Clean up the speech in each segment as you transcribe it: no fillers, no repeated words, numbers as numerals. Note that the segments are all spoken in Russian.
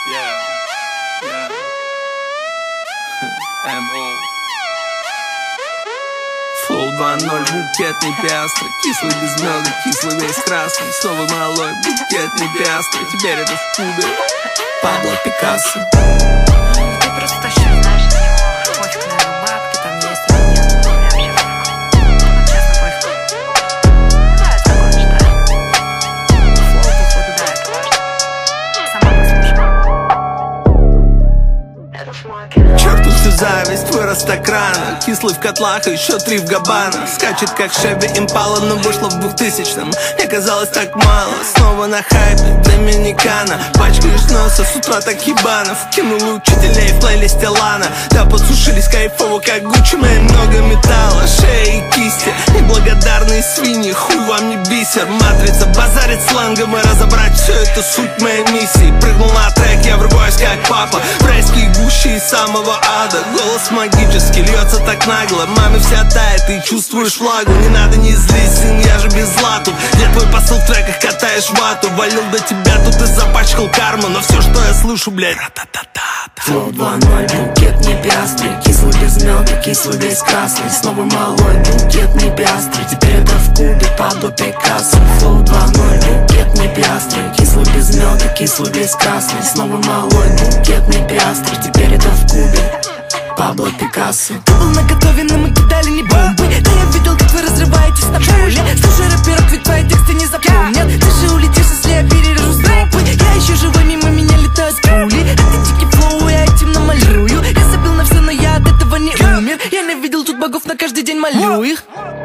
Флоу 2.0, букетный пиастры, кислый без меда, кислый весь красный. Снова малой, букетный пиастры, теперь это в Кубе. Пабло Пикассо. Ты просто тащишь, знаешь, на него почку, наверное, бабки там есть или нет. Вообще факт. Честно, пофиг. Ну да, это такое мечтаю. Флоу, походу, да, это важно. Сама послушай. Это смоки. Черту всю зависть, вырос так рано. Кислый в котлах, еще 3 в Габбана. Скачет как Шеби Импала, но вышла в 2000-м. Мне казалось так мало, снова на хайпе Доминикана. Пачкаешь носа, с утра так ебанов. Кинул учителей в плейлисте Лана. Да, подсушились кайфово, как Гуччи Мэн. Много металла, шеи и кисти. Неблагодарные свиньи, хуй вам не бисер. Матрица базарит сленгом, и разобрать все это суть моей миссии. Прыгнул на трек, я врубаюсь как папа. В райские гущи из самого ада. Голос магический, льется так нагло. Маме вся тает, ты чувствуешь влагу. Не надо, не злись, сын, я же без злату. Где твой посыл в треках, катаешь вату. Валил до тебя, тут и запачкал карму. Но все, что я слышу, блядь, Флоу 2.0, букетный пиастры, кислый без меда, кислый весь красный. Снова малой, букетный пиастры, теперь это в Кубе, Пабло Пикассо. Флоу 2.0, букетный пиастры, кислый без меда, кислый весь красный. Снова малой, букетный пиастры, теперь это в Кубе, Пабло Пикассо. Ты был наготове, но мы кидали не бомбы. Да я видел, как вы разрываетесь на поле. Слушай рэперов, ведь твои тексты не запомнят. Ты же улетишь, если я перережу стропы. Я еще живой, мимо меня летают пули. Это дикий флоу, я этим намалюю. Я забил на все, но я от этого не умер. Я ненавидел тут богов, на каждый день молю их.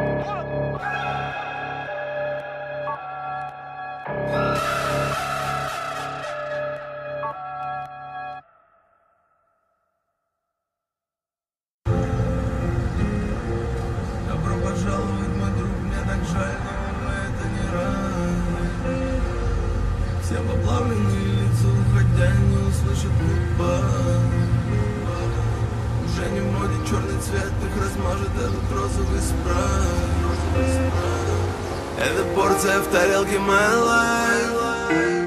Добро пожаловать, мой друг, мне так жаль, но это не рай. Все поплавленные лица, уходя, не услышат гудбай. Уже не в моде черный цвет, их размажет этот розовый спрайт. Это порция в тарелке my life.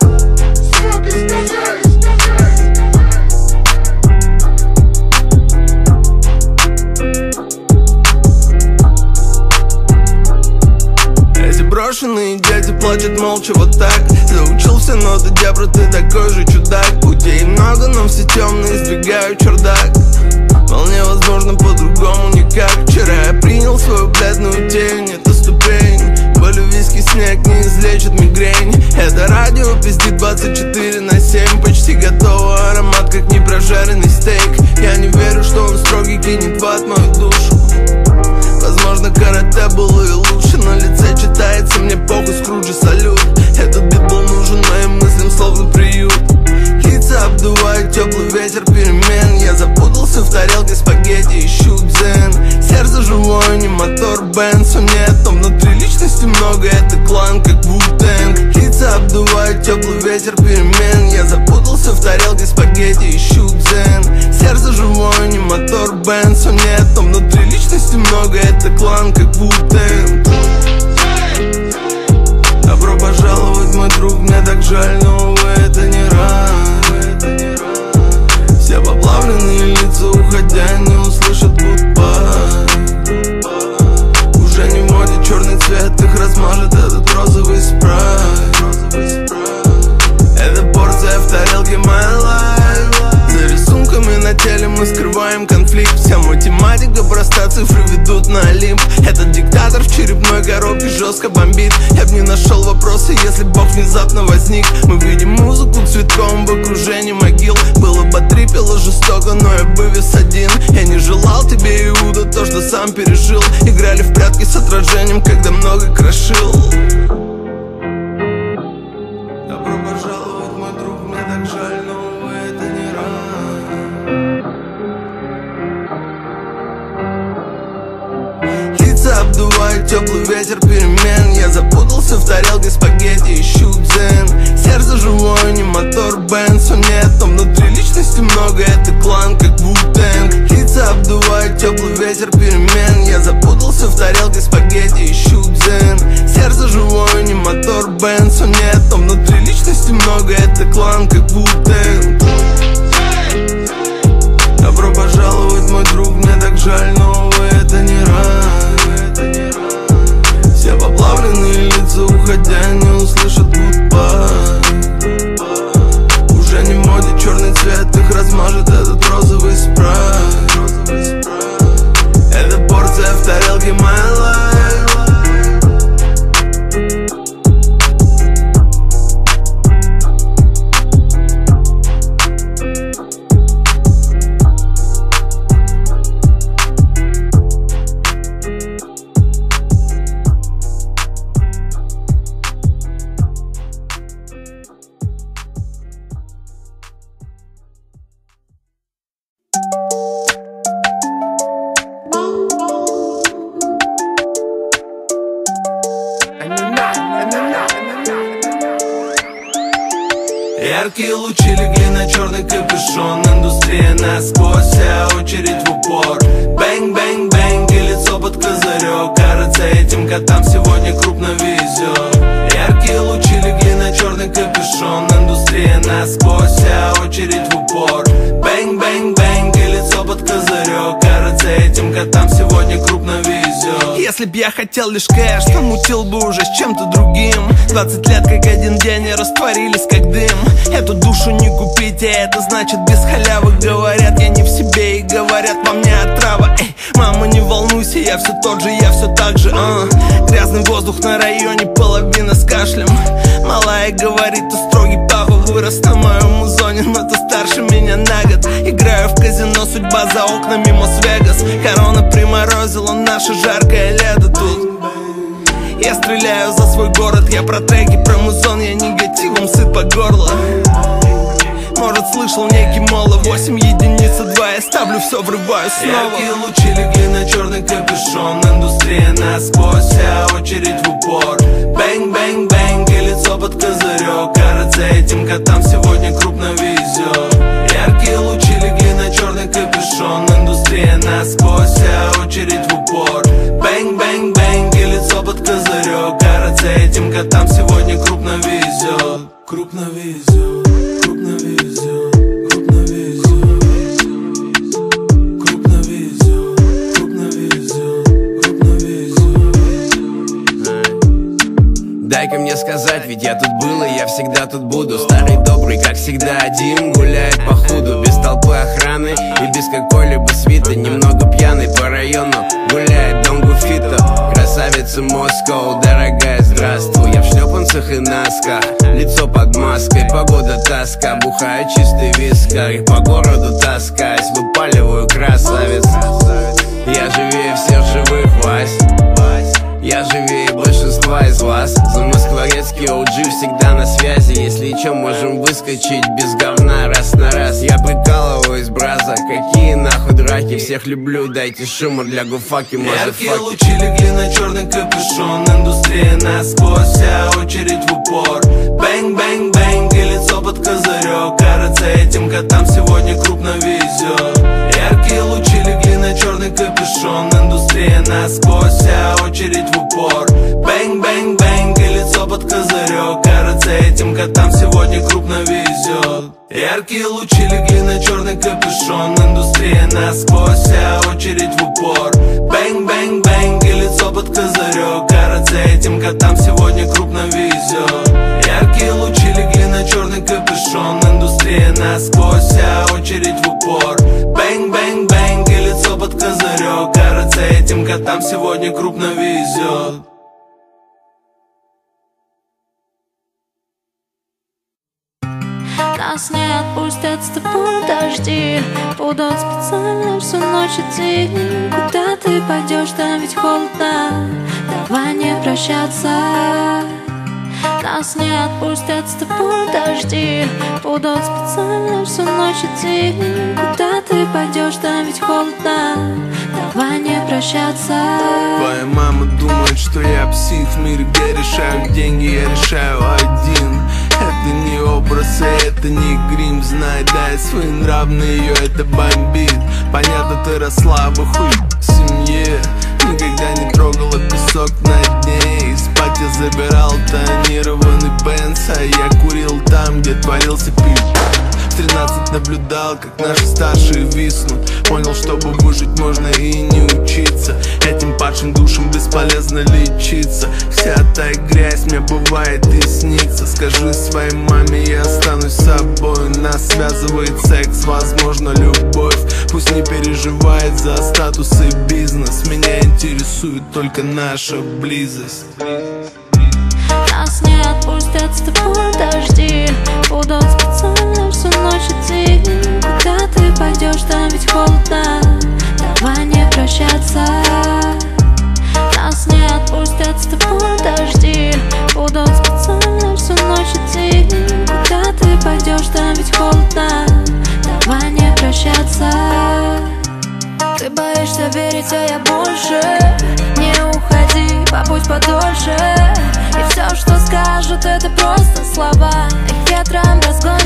Эти брошенные дети плачут молча вот так. Заучил все ноты, дебра, ты такой же чудак. Путей много, но все темные, сдвигаю чердак. Вполне возможно по-другому никак. Вчера я принял свою бледную тень, это ступень. Болью виски, снег не излечит мигрень. Это радио пиздит 24/7. Почти готово, аромат как непрожаренный стейк. Я не верю, что он строгий, кинет в ад мою душу. Возможно, карате было и лучше. На лице читается, мне похуй, Скруджи салют. Этот бит был нужен моим мыслям, словно приют. Лица обдувает теплый ветер перемен. Я запутался в тарелке спагетти, ищу дзен. Сердце живое, не мотор Бенц. Нет, там внутри личности много, это клан, как Ву-Тэнг. Лица обдувает теплый ветер перемен. Я запутался в тарелке спагетти, ищу дзен. Сердце живое, не мотор Бенц. Нет, там внутри личности много, это клан, как Ву-Тэнг. Добро пожаловать, мой друг, мне так жаль, но увы, это не рай. Все поплавленные лица, уходя, не услышат гудбай. Уже не в моде черный цвет, их размажет этот розовый спрайт. Это порция в тарелке my life. За рисунками на теле мы скрываем конфликт. Вся математика проста, цифры ведут на Олимп. Этот диктатор в черепной коробке жестко бомбит. Я б не нашел вопроса, если Бог внезапно возник. Мы видим музыку цветком в окружении могил. Было бы трипело жестоко, но я бы вес один. Я не желал тебе, Иуда, то, что сам пережил. Играли в прятки с отражением, когда много крошил. Добро пожаловать, мой друг, мне так жаль, но увы, это не рай. Лица обдувает теплый ветер перемен. Я запутался в тарелке спагетти, ищу дзен. Сердце живое, не мотор Бенц. Нет, там внутри личности много, это клан, как Ву-Тэнг. Лица обдувает теплый ветер перемен. Я запутался в тарелке спагетти, ищу дзен. Сердце живое, не мотор Бенц. Нет, там внутри личности много, это клан, как Ву-Тэнг. Яркие лучи легли на черный капюшон. Индустрия насквозь, а очередь в упор. Бэнг, бэнг, бэнг, и лицо под козырек. Кажется, этим котам сегодня крупно везет. Яркие лучи легли на черный капюшон. Индустрия насквозь, а очередь в упор. Бэнг, бэнг, бэнг, и лицо под козырек. Кажется, этим котам сегодня крупно везет. Если б я хотел лишь кэш, то мутил бы уже с чем-то другим. 20 лет как один день и растворились как дым. Эту душу не купить, а это значит без халявы. Говорят, я не в себе и говорят, во мне отрава. Эй, мама, не волнуйся, я все тот же, я все так же. Грязный воздух на районе, половина с кашлем. Малая говорит, ты строгий папа, вырос на моем музоне, но ты старше меня на год. Играю в казино, судьба за окнами Мос-Вегас. Корона приморозила наше жаркое лето тут. Я стреляю за свой город, я про треки, про музон, я негативом сыт по горло. Может, слышал некий Мола, 8 единица 2, я ставлю все, врываю снова. Яркие лучи легли на черный капюшон. Индустрия насквозь, а очередь в упор. Бэнг, бэнг, бэнг, и лицо под козырек. Кажется, этим котам сегодня крупно везет. Яркие лучи легли на черный капюшон. Индустрия насквозь, а очередь в упор. Бэнг, бэнг, бэнг, и лицо под козырек. Кажется, этим котам сегодня крупно везет. Крупно везет. Крупно везет, крупно везет, крупно везет, крупно везет, крупно везет. Дай-ка мне сказать, ведь я тут был и я всегда тут буду. Старый добрый, как всегда, один гуляет по худу. Без толпы охраны и без какой-либо свиты. Немного пьяный по району гуляет Дон Гуфито. Красавица Москва, дорогая, здравствуй. Я в шлепанцах и носках, лицо под маской. Погода тоска, бухаю чистый вискарь. По городу таскаюсь, выпаливаю красавиц. Я живее всех живых, Вась. Я живее большинства из вас. Замоскворецкий OG всегда на связи. Если чё, можем выскочить без говна раз на раз. Я прикалываюсь, браза, какие нахуй драки. Всех люблю, дайте шума для гуфаки, мазафаки. Яркие лучи легли на черный капюшон. Индустрия насквозь, а очередь в упор. Бэнг, бэнг, бэнг, и лицо под козырек. Кажется, этим котам сегодня крупно везет. Яркие лучи легли на черный капюшон. Индустрия насквозь, а очередь в упор. Бэнг, бэнг, бэнг, и лицо под козырек. Кажется, этим котам сегодня крупно везет. Яркие лучи легли на черный капюшон. Индустрия насквозь, а очередь в упор. Бэнг, бэнг, бэнг, и лицо под козырек. Кажется, этим котам сегодня крупно везет. Яркие лучи легли на черный капюшон. Индустрия насквозь, а очередь в упор. Бэнг, бэнг, бэнг, и лицо под козырек. Кажется, этим котам сегодня крупно везет. Нас не отпустят с тобой дожди. Будут специально всю ночь идти. Куда ты пойдешь, там ведь холодно. Давай не прощаться. Нас не отпустят с тобой дожди. Будут специально всю ночь идти. Куда ты пойдешь, там ведь холодно. Давай не прощаться. Твоя мама думает, что я псих. В мире, где решают деньги, я решаю один. Это не образ, и это не грим. Знай, дай свой нравный, ее это бомбит. Понятно, ты росла бы хуй в семье. Никогда не трогала песок на дне. И спать я забирал тонированный Бенц. А я курил там, где творился пип. В 13 наблюдал, как наши старшие виснут. Понял, чтобы выжить, можно и не учиться. Этим падшим душам бесполезно лечиться. Вся та грязь мне бывает и снится. Скажи своей маме, я останусь собой. Нас связывает секс, возможно, любовь. Пусть не переживает за статус и бизнес. Меня интересует только наша близость. Нас не отпустят с тобой дожди. Будут специально всю ночь идти. Куда ты пойдешь, там ведь холодно. Давай не прощаться. Нас не отпустят с тобой дожди. Будут специально всю ночь идти. Куда ты пойдешь, там ведь холодно. Давай не прощаться. Ты боишься верить, а я больше. Не уходи, побудь подольше. И все, что скажут, это просто слова. Их ветром разгонят.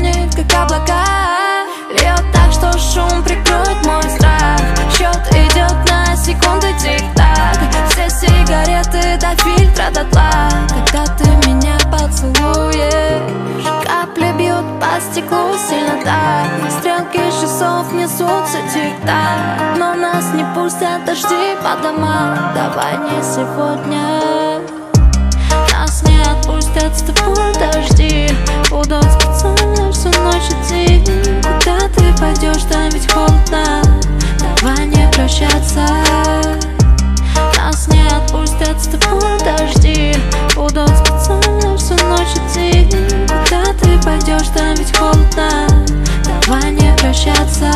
по стеклу сильно так. Стрелки часов несутся тик-так, но нас не пустят дожди по домам. Давай не сегодня. Нас не отпустят с тобой дожди, будут специально всю ночь идти. Куда ты пойдешь, там ведь холодно. Давай не прощаться. Нас не отпустят с тобой дожди, будут специально всю ночь идти. Куда ты пойдешь, там ведь холодно. Давай не прощаться.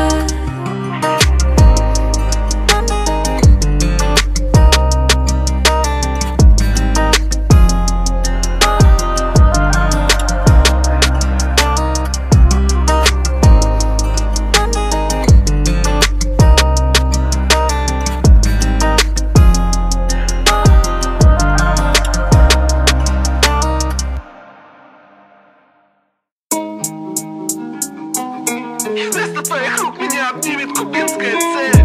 Вместо твоих рук меня обнимет кубинская цепь.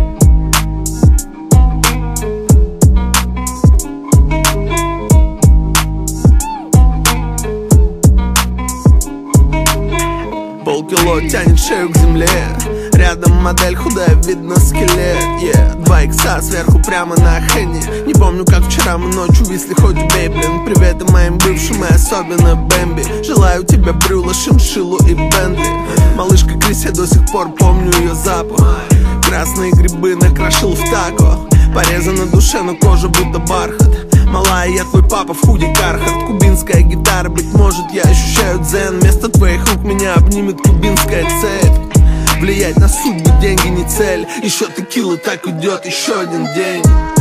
Полкило тянет шею к земле. Рядом модель худая, видно скелет. 2 икса сверху прямо на Хенни. Не помню, как вчера мы ночью висли, хоть убей, блин. Привет и моим бывшим, и особенно Бэмби. Желаю тебе брюла, шиншиллу и Бентли. Малышка Крис, я до сих пор помню ее запах. Красные грибы накрошил в тако. Пореза на душе, но кожа будто бархат. Малая, я твой папа в худи Кархарт. Кубинская гитара, быть может, я ощущаю дзен. Вместо твоих рук меня обнимет кубинская цепь. Влиять на судьбу деньги не цель. Еще текила, так уйдет еще один день.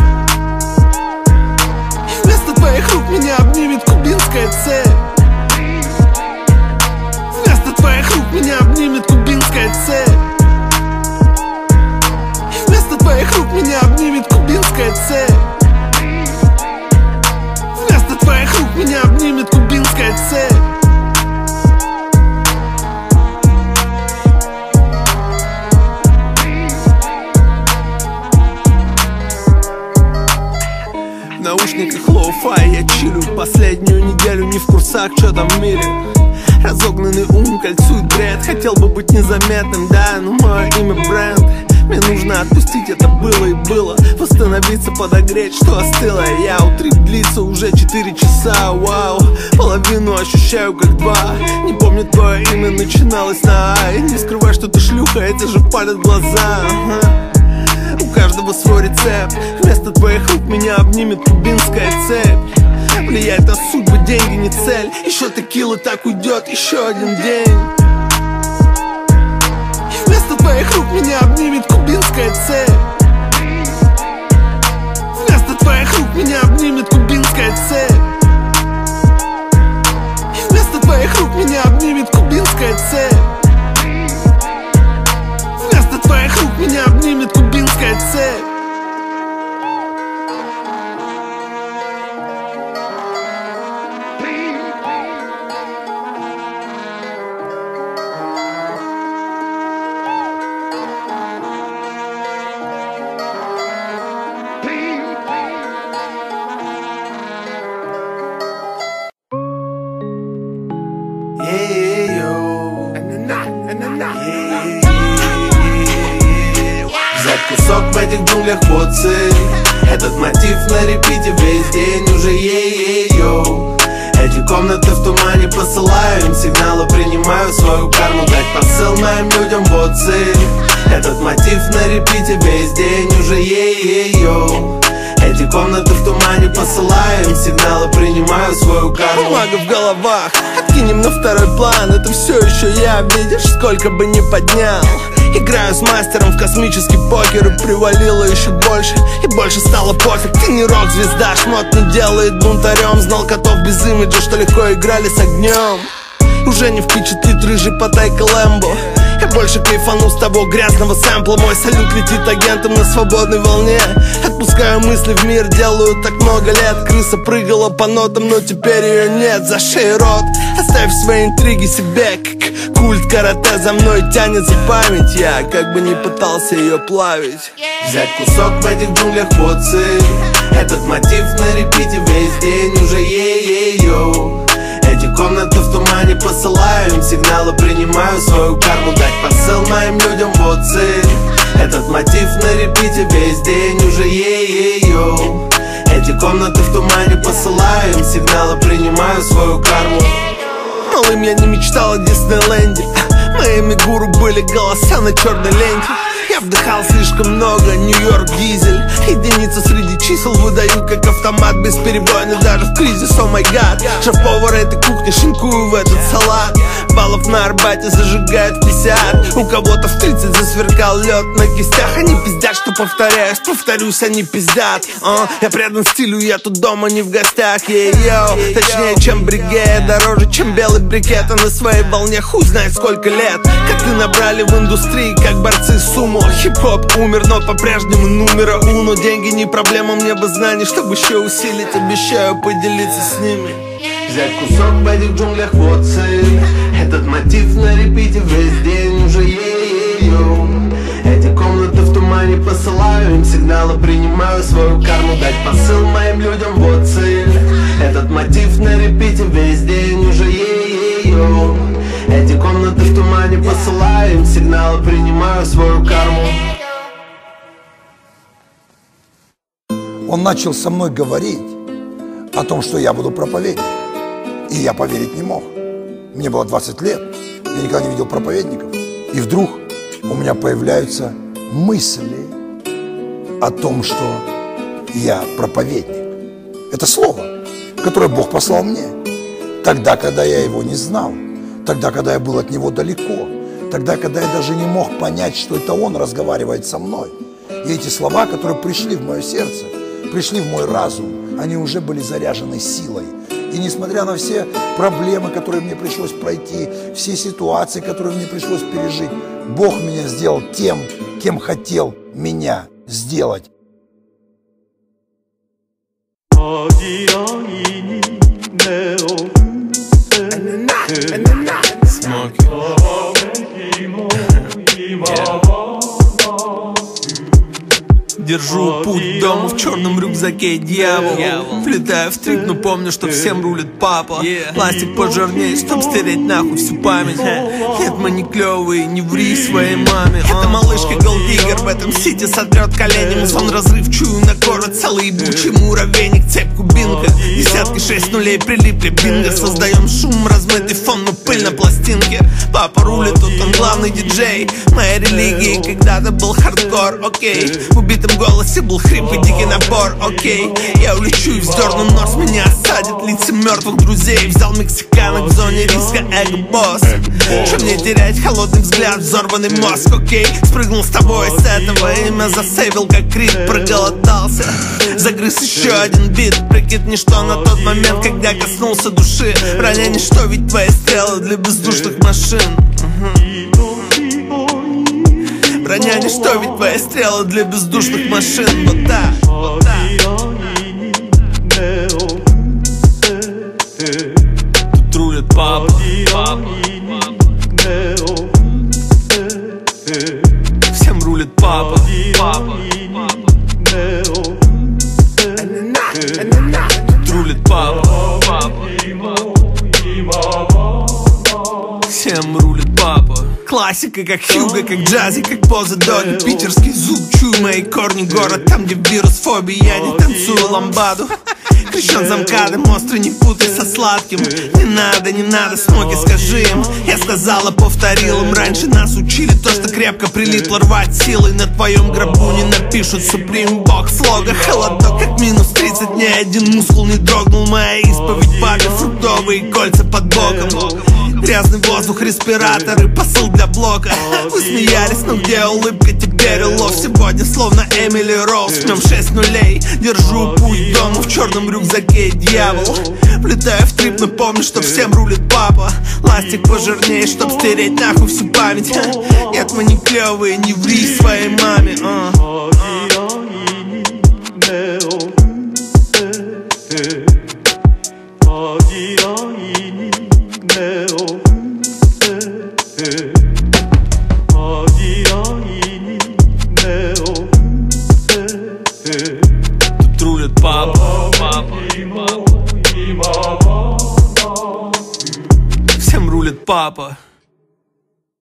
Вместо твоих рук меня обнимет кубинская цепь. Вместо твоих рук меня обнимет кубинская цепь. Вместо твоих рук меня обнимет кубинская цепь. Вместо твоих рук меня обнимет кубинская цепь. В наушниках лоу-фай я чилю. Последнюю неделю не в курсах, что там в мире. Разогнанный ум кольцует бред. Хотел бы быть незаметным, да, но мое имя бренд. Мне нужно отпустить, это было и было. Восстановиться, подогреть, что остыло. Трип длится уже 4 часа, вау. Половину ощущаю как 2. Не помню твое имя, начиналось на А. Не скрывай, что ты шлюха, это же палят глаза. У каждого свой рецепт. Вместо твоих рук меня обнимет кубинская цепь. Влиять на судьбу деньги не цель. Еще текила, так уйдет еще один день. Вместо твоих рук меня обнимет кубинская цепь. Вместо твоих рук меня обнимет кубинская цепь. Вместо твоих рук меня обнимет кубинская цепь. Вместо твоих рук меня обнимет кубинская цепь. Взять кусок в этих джунглях под цель. Этот мотив на репите весь день уже ей-ей-йоу. Эти комнаты в тумане, посылаю им сигналы. Принимаю свою карму, дать посыл моим людям, вот цель. Этот мотив на репите весь день уже ей-ей-йоу. Эти комнаты в тумане, посылаю им сигналы. Принимаю свою карму. Бумага в головах, откинем на второй план. Это все еще я, видишь, сколько бы ни поднял. Играю с мастером в космический покер. И привалило еще больше, и больше стало пофиг. Ты не рок-звезда, шмот не делает бунтарем. Знал котов без имиджа, что легко играли с огнем. Уже не впечатлит рыжий Паттайка Лэмбо. Я больше кайфану с того грязного сэмпла. Мой салют летит агентом на свободной волне. Отпускаю мысли в мир, делаю так много лет. Крыса прыгала по нотам, но теперь ее нет. За шею рот, оставь свои интриги себе. Как культ карате за мной тянет за память. Я как бы не пытался ее плавить. Взять кусок в этих джунглях под цель. Этот мотив на репите весь день уже ей-ей-йоу. Эти комнаты в тумане, посылаю им сигналы, принимаю свою карму. Дать посыл моим людям, вот цель. Этот мотив на репите весь день уже ей-ей-йоу. Эти комнаты в тумане, посылаю им сигналы, принимаю свою карму. Малым я не мечтал о Диснейленде. Моими гуру были голоса на черной ленте. Я вдыхал слишком много, Нью-Йорк дизель. Единицы среди чисел выдают как автомат, бесперебойный даже в кризис, о май гад. Шеф-повар этой кухни, шинкую в этот салат. Баллов на Арбате зажигают 50. У кого-то в 30 засверкал лед на кистях. Они пиздят, что повторяюсь, повторюсь, они пиздят. Я предан стилю, я тут дома, не в гостях. Йоу, точнее, чем бригет, дороже, чем белый брикет. А на своей волне хуй знает сколько лет. Как и набрали в индустрии, как борцы сумо. Хип-хоп умер, но по-прежнему номера уно. Деньги не проблема, мне бы знаний, чтобы еще усилить. Обещаю поделиться с ними. Взять кусок в этих джунглях, вот цель. Этот мотив на репите весь день уже ей-ей-йоу. Эти комнаты в тумане, посылаю им сигналы, принимаю свою карму. Дать посыл моим людям, вот цель. Этот мотив на репите весь день уже ей-ей-йоу. Эти комнаты в тумане, посылаю им сигналы, принимаю свою карму. Он начал со мной говорить о том, что я буду проповедник. И я поверить не мог. Мне было 20 лет, я никогда не видел проповедников. И вдруг у меня появляются мысли о том, что я проповедник. Это слово, которое Бог послал мне. Тогда, когда я его не знал. Тогда, когда я был от него далеко. Тогда, когда я даже не мог понять, что это он разговаривает со мной. И эти слова, которые пришли в мое сердце, пришли в мой разум, они уже были заряжены силой. И несмотря на все проблемы, которые мне пришлось пройти, все ситуации, которые мне пришлось пережить, Бог меня сделал тем, кем хотел меня сделать. Держу путь к дому в черном рюкзаке, дьявол. Влетаю в трип, но помню, что всем рулит папа. Пластик пожирнее, чтоб стереть нахуй всю память. Нет, мы не клевые, не ври своей маме. Эта малышка голдиггер в этом сити сотрет колени. Сон разрыв, чую на город целый ебучий муравейник. Цепь кубинка, десятки 6 нулей прилипли, бинго. Создаем шум, размытый фон, но пыль на пластинке. Папа рулит, тут он главный диджей. Моя религия когда-то был хардкор, окей. В убитом голосе был хрип и дикий напор, окей. Я улечу и вздерну нос, меня осадят лица мертвых друзей. Взял мексиканок в зоне риска, эго-босс. Что мне терять, холодный взгляд, взорванный мозг, окей. Спрыгнул с тобой с этого, имя засейвил как крик. Проголодался, загрыз еще один бит. Прикид ничто на тот момент, когда коснулся души. Броня ничто, ведь твои стрелы для бездушных машин. Броня ничто, ведь твои стрелы для бездушных машин. Вот так, вот так. Тут рулит папа, всем рулит папа, Тут рулит папа, всем рулит папа. Классика, как Хьюго, как джази, как поза Дони. Питерский зуб, чую мои корни. Город там, где вирус фобии. Я не танцую ламбаду. Крещен замкадом, острый, не путай со сладким. Не надо, смоги, скажи им. Я сказала, повторил им. Раньше нас учили то, что крепко прилипло, рвать силой. На твоем гробу не напишут Supreme Бог. Слога холодок, как минус 30. Ни один мускул не дрогнул. Моя исповедь папе, фруктовые кольца под боком. Грязный воздух, респираторы, посыл для блока. Вы смеялись, но где улыбка, теперь улов. Сегодня словно Эмили Роуз, в нем 6 нулей. Держу путь к дому в черном рюкзаке, дьявол. Влетаю в трип, но помню, что всем рулит папа. Ластик пожирнее, чтоб стереть нахуй всю память. Нет, мы не клевые, не ври своей маме. Тут рулит папа, караулит папа.